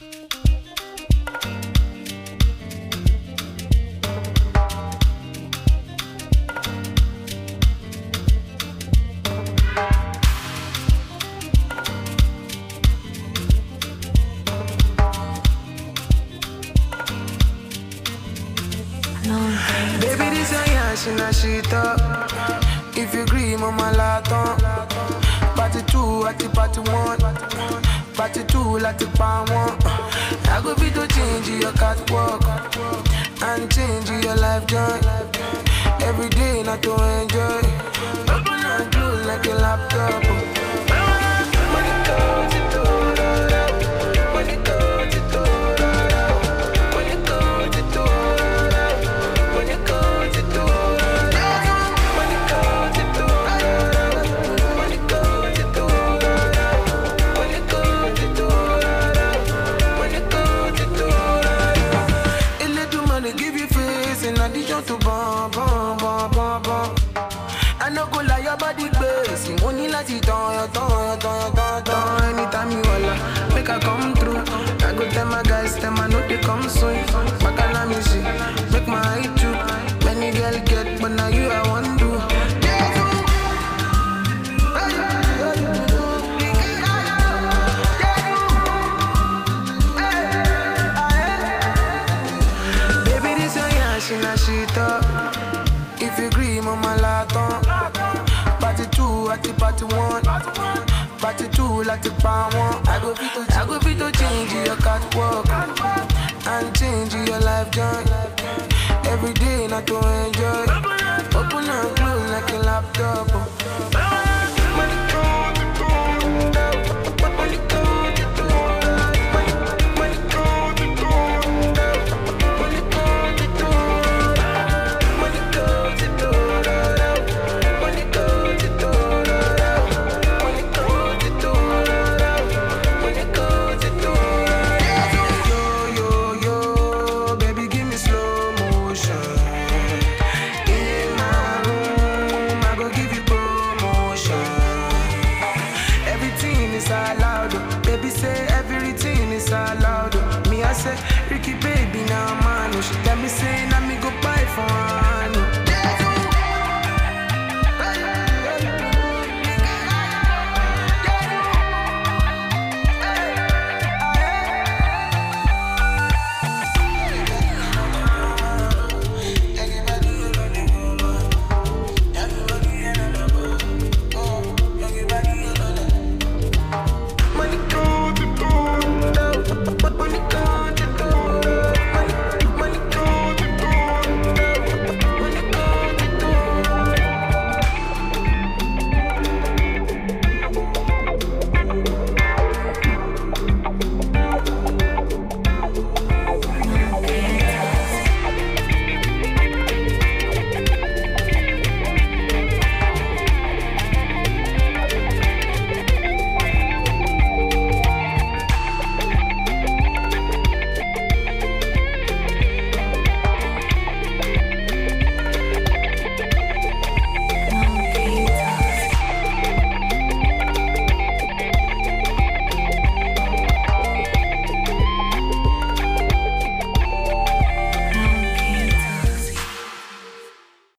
Baby, this a yash in a shit up. If you agree, mama laton. Party 2 at the party 1. Party 2 like the pan 1. I go fit to change your catwalk and change your life joy. Every day not to enjoy. Open and close like a laptop. Money comes to money comes to money comes to money comes to money comes to money comes to money comes to money comes to a little money give you face in addition to bomb. I no go lie, your body crazy. Money like it on. Anytime you holla, make I come through. I go tell my guys, them I know they come soon. Bacala me see, make my eye too. Many girl get, but now you I want to. Baby, this a yash in a shit up. If you agree, mama laton. Party 2 at the party 1. Party 2 like the pan 1. I go fit to change your catwalk and change your life joy. Every day not to enjoy. Open and close like a laptop.